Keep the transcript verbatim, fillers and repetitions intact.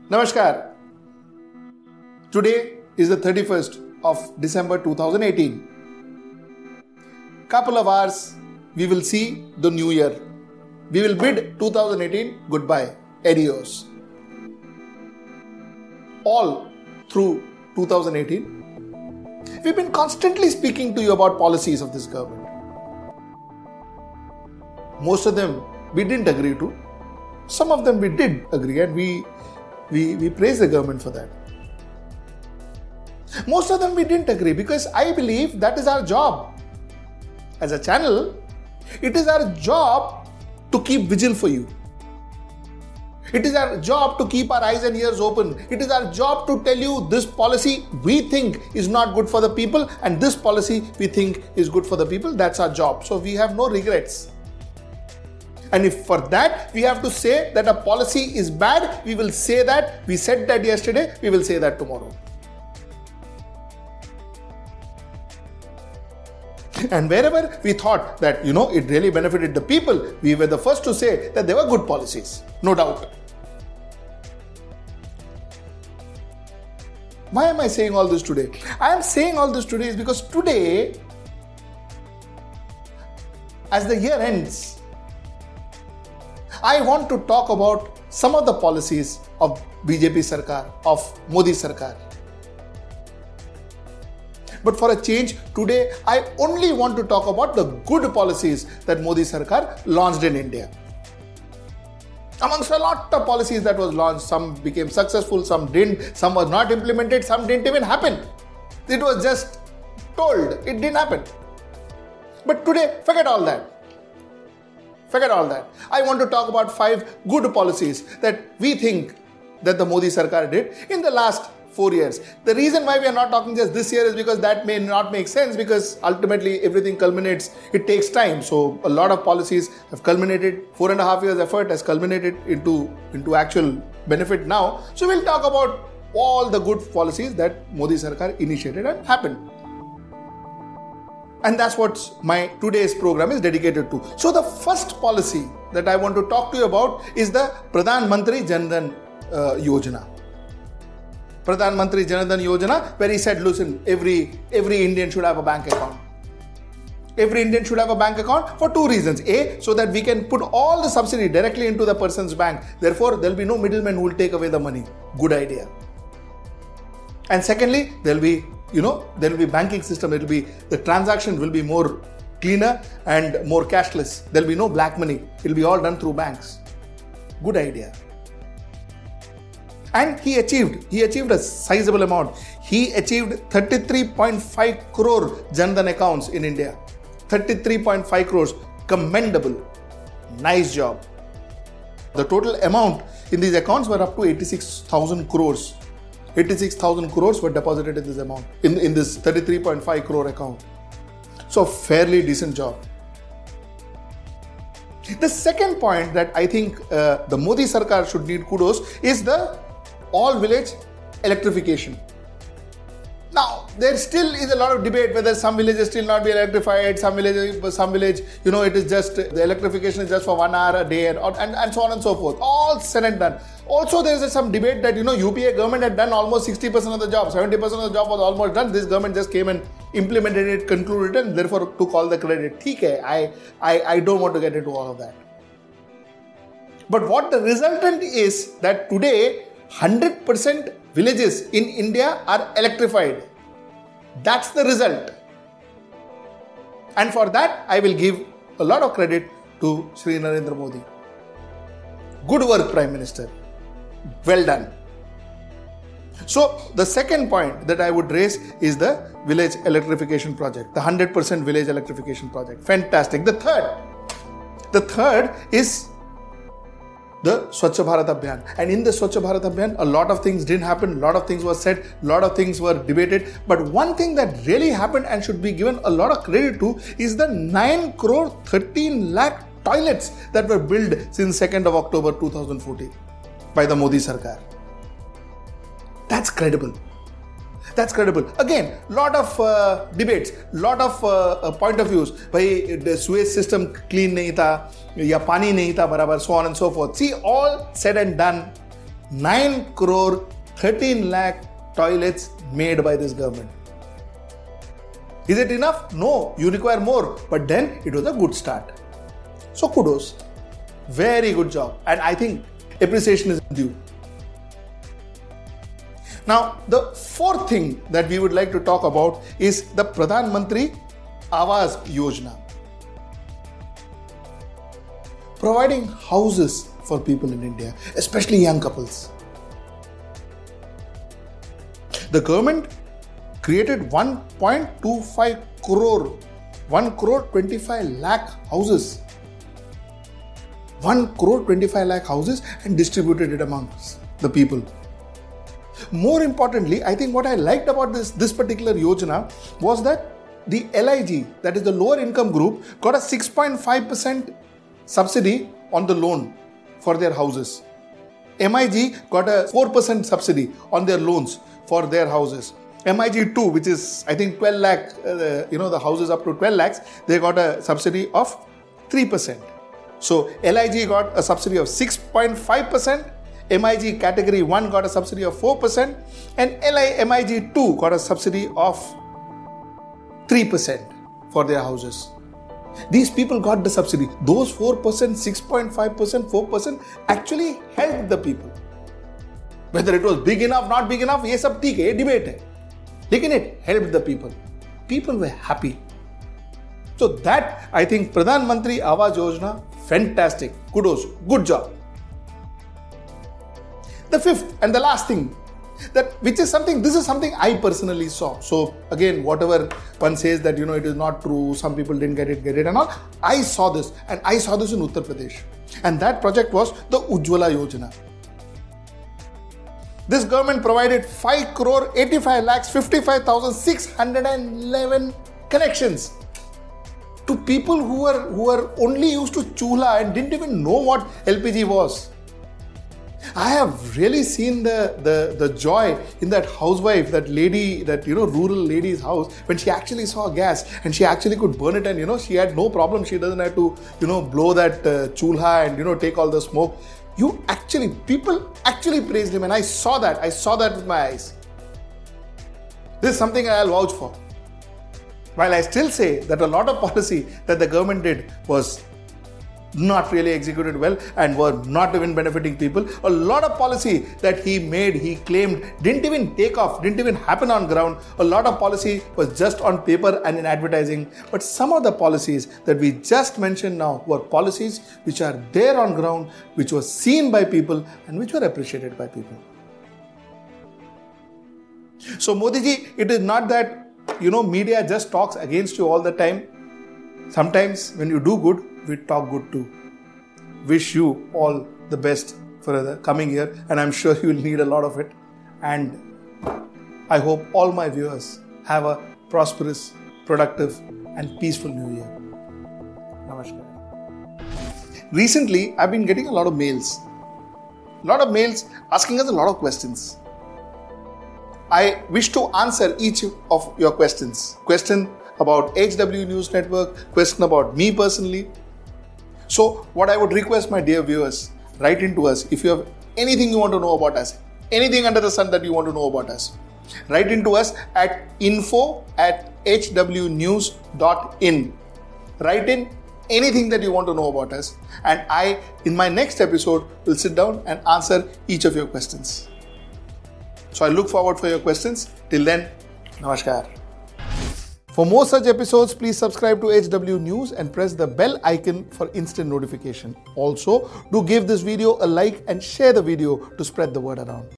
Namaskar. Today is the thirty-first of December two thousand eighteen. Couple of hours, we will see the new year. We will bid two thousand eighteen goodbye. Adios. All through two thousand eighteen, we've been constantly speaking to you about policies of this government. Most of them we didn't agree to. Some of them we did agree, and we we, we praise the government for that. Most of them we didn't agree because I believe that is our job. As a channel, it is our job to keep vigil for you. It is our job to keep our eyes and ears open. It is our job to tell you this policy we think is not good for the people and this policy we think is good for the people. That's our job. So we have no regrets. And if for that we have to say that a policy is bad, we will say that. We said that yesterday, we will say that tomorrow. And wherever we thought that, you know, it really benefited the people, we were the first to say that they were good policies. No doubt. Why am I saying all this today? I am saying all this today is because today, as the year ends, I want to talk about some of the policies of B J P Sarkar, of Modi Sarkar. But for a change, today I only want to talk about the good policies that Modi Sarkar launched in India. Amongst a lot of policies that was launched, some became successful, some didn't, some was not implemented, some didn't even happen. It was just told, it didn't happen. But today, forget all that. Forget all that. I want to talk about five good policies that we think that the Modi Sarkar did in the last four years. The reason why we are not talking just this year is because that may not make sense, because ultimately everything culminates, it takes time. So a lot of policies have culminated, four and a half years effort has culminated into, into actual benefit now. So we'll talk about all the good policies that Modi Sarkar initiated and happened. And that's what my today's program is dedicated to. So the first policy that I want to talk to you about is the Pradhan Mantri Jan Dhan uh, Yojana. Pradhan Mantri Jan Dhan Yojana, where he said, listen, every, every Indian should have a bank account. Every Indian should have a bank account for two reasons. A, so that we can put all the subsidy directly into the person's bank. Therefore, there will be no middleman who will take away the money. Good idea. And secondly, there will be You know, there will be banking system, it will be, the transaction will be more cleaner and more cashless. There will be no black money. It will be all done through banks. Good idea. And he achieved, he achieved a sizable amount. He achieved thirty-three point five crore Jan Dhan accounts in India. thirty-three point five crores. Commendable. Nice job. The total amount in these accounts were up to eighty-six thousand crores. eighty-six thousand crores were deposited in this amount, in, in this thirty-three point five crore account. So fairly decent job. The second point that I think uh, the Modi Sarkar should need kudos is the all village electrification. Now, there still is a lot of debate whether some villages still not be electrified, some village, some village, you know, it is just, the electrification is just for one hour a day and, and, and so on and so forth. All said and done. Also, there is some debate that, you know, U P A government had done almost sixty percent of the job, seventy percent of the job was almost done. This government just came and implemented it, concluded it, and therefore took all the credit. Okay, I, I, I don't want to get into all of that. But what the resultant is that today, one hundred percent villages in India are electrified. That's the result. And for that, I will give a lot of credit to Shri Narendra Modi. Good work, Prime Minister. Well done. So, the second point that I would raise is the village electrification project, the one hundred percent village electrification project. Fantastic. The third, the third is the Swachh Bharat Abhiyan. And in the Swachh Bharat Abhiyan, a lot of things didn't happen, a lot of things were said, a lot of things were debated. But one thing that really happened and should be given a lot of credit to is the nine crore thirteen lakh toilets that were built since second of October two thousand fourteen by the Modi Sarkar. That's credible. That's credible. Again, lot of uh, debates, lot of uh, uh, point of views. Bhai, the sewage system clean nahi tha, ya pani nahi tha barabar, so on and so forth. See, all said and done. nine crore thirteen lakh toilets made by this government. Is it enough? No, you require more. But then it was a good start. So kudos. Very good job. And I think appreciation is due. Now, the fourth thing that we would like to talk about is the Pradhan Mantri Awas Yojana. Providing houses for people in India, especially young couples. The government created one point two five crore, one crore twenty-five lakh houses. one crore twenty-five lakh houses and distributed it amongst the people. More importantly, I think what I liked about this, this particular Yojana was that the L I G, that is the lower income group, got a six point five percent subsidy on the loan for their houses. M I G got a four percent subsidy on their loans for their houses. M I G two, which is I think twelve lakh, uh, you know, the houses up to twelve lakhs, they got a subsidy of three percent. So L I G got a subsidy of six point five percent, M I G category one got a subsidy of four percent, and L I M I G two got a subsidy of three percent for their houses. These people got the subsidy. Those four percent, six point five percent, four percent actually helped the people. Whether it was big enough, not big enough, ये सब ठीक है, debate है. Lekin it helped the people. People were happy. So that, I think, Pradhan Mantri Awas Yojana, fantastic. Kudos. Good job. The fifth and the last thing, that which is something, this is something I personally saw. So again, whatever one says that, you know, it is not true, some people didn't get it, get it and all. I saw this and I saw this in Uttar Pradesh. And that project was the Ujjwala Yojana. This government provided five crore eighty-five lakhs fifty-five thousand six hundred eleven connections to people who were who were only used to chulha and didn't even know what L P G was. I have really seen the, the, the joy in that housewife, that lady, that, you know, rural lady's house when she actually saw gas and she actually could burn it, and, you know, she had no problem. She doesn't have to, you know, blow that uh, chulha and, you know, take all the smoke. You actually, people actually praised him, and I saw that. I saw that with my eyes. This is something I'll vouch for. While I still say that a lot of policy that the government did was not really executed well and were not even benefiting people, a lot of policy that he made, he claimed, didn't even take off, didn't even happen on ground. A lot of policy was just on paper and in advertising. But some of the policies that we just mentioned now were policies which are there on ground, which were seen by people and which were appreciated by people. So Modi ji, it is not that, you know, media just talks against you all the time. Sometimes when you do good, we talk good too. Wish you all the best for the coming year, and I'm sure you will need a lot of it. And I hope all my viewers have a prosperous, productive and peaceful new year. Namaskar. Recently, I've been getting a lot of mails. A lot of mails asking us a lot of questions. I wish to answer each of your questions. Question about H W News Network, question about me personally. So what I would request, my dear viewers, write into us if you have anything you want to know about us, anything under the sun that you want to know about us. Write into us at info at h w news dot in. Write in anything that you want to know about us, and I, in my next episode, will sit down and answer each of your questions. So I look forward for your questions. Till then, namaskar. For more such episodes, please subscribe to H W News and press the bell icon for instant notification. Also, do give this video a like and share the video to spread the word around.